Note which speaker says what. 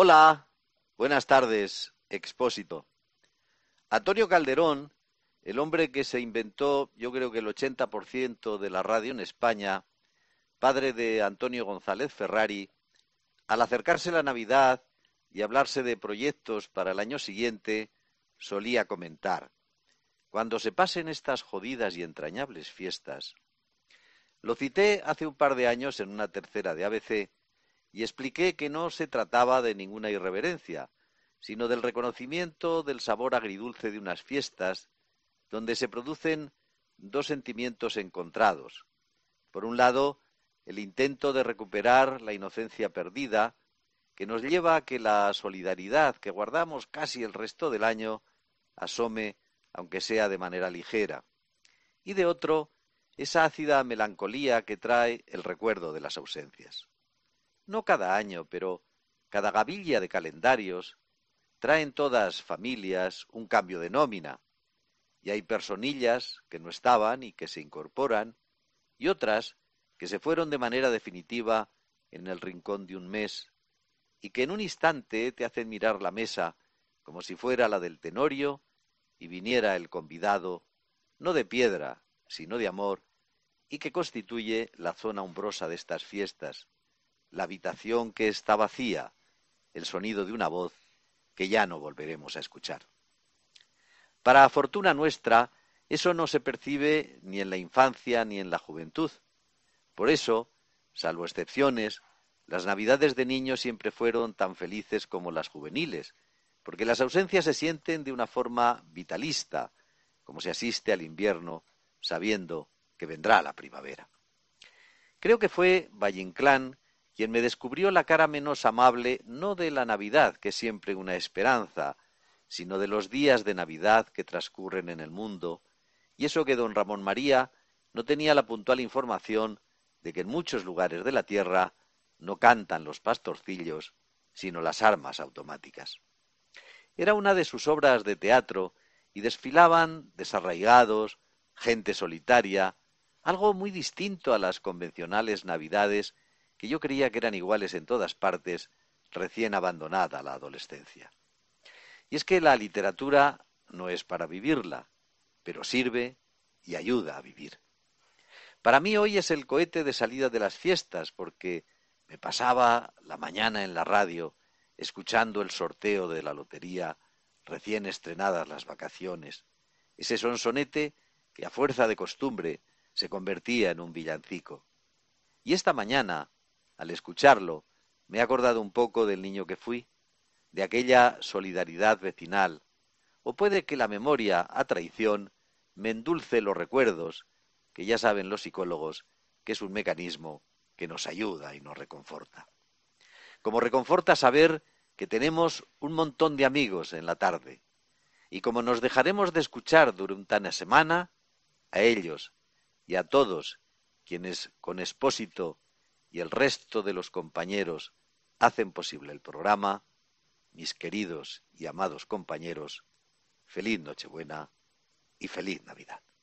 Speaker 1: Hola, buenas tardes, Expósito. Antonio Calderón, el hombre que se inventó, yo creo que el 80% de la radio en España, padre de Antonio González Ferrari, al acercarse la Navidad y hablarse de proyectos para el año siguiente, solía comentar: cuando se pasen estas jodidas y entrañables fiestas. Lo cité hace un par de años en una tercera de ABC y expliqué que no se trataba de ninguna irreverencia, sino del reconocimiento del sabor agridulce de unas fiestas donde se producen dos sentimientos encontrados. Por un lado, el intento de recuperar la inocencia perdida, que nos lleva a que la solidaridad que guardamos casi el resto del año asome, aunque sea de manera ligera. Y de otro, esa ácida melancolía que trae el recuerdo de las ausencias. No cada año, pero cada gavilla de calendarios traen todas familias un cambio de nómina, y hay personillas que no estaban y que se incorporan, y otras que se fueron de manera definitiva en el rincón de un mes, y que en un instante te hacen mirar la mesa como si fuera la del Tenorio y viniera el convidado, no de piedra, sino de amor, y que constituye la zona umbrosa de estas fiestas, la habitación que está vacía, el sonido de una voz que ya no volveremos a escuchar. Para fortuna nuestra, eso no se percibe ni en la infancia ni en la juventud. Por eso, salvo excepciones, las navidades de niños siempre fueron tan felices como las juveniles, porque las ausencias se sienten de una forma vitalista, como se asiste al invierno, sabiendo que vendrá la primavera. Creo que fue Valle Inclán quien me descubrió la cara menos amable, no de la Navidad, que es siempre una esperanza, sino de los días de Navidad que transcurren en el mundo, y eso que don Ramón María no tenía la puntual información de que en muchos lugares de la tierra no cantan los pastorcillos, sino las armas automáticas. Era una de sus obras de teatro y desfilaban desarraigados, gente solitaria, algo muy distinto a las convencionales Navidades que yo creía que eran iguales en todas partes, recién abandonada la adolescencia. Y es que la literatura no es para vivirla, pero sirve y ayuda a vivir. Para mí hoy es el cohete de salida de las fiestas, porque me pasaba la mañana en la radio escuchando el sorteo de la lotería, recién estrenadas las vacaciones, ese sonsonete que a fuerza de costumbre se convertía en un villancico. Y esta mañana, al escucharlo, me he acordado un poco del niño que fui, de aquella solidaridad vecinal, o puede que la memoria, a traición, me endulce los recuerdos, que ya saben los psicólogos que es un mecanismo que nos ayuda y nos reconforta. Como reconforta saber que tenemos un montón de amigos en la tarde, y como nos dejaremos de escuchar durante una semana, a ellos y a todos quienes con Expósito y el resto de los compañeros hacen posible el programa, mis queridos y amados compañeros, feliz Nochebuena y feliz Navidad.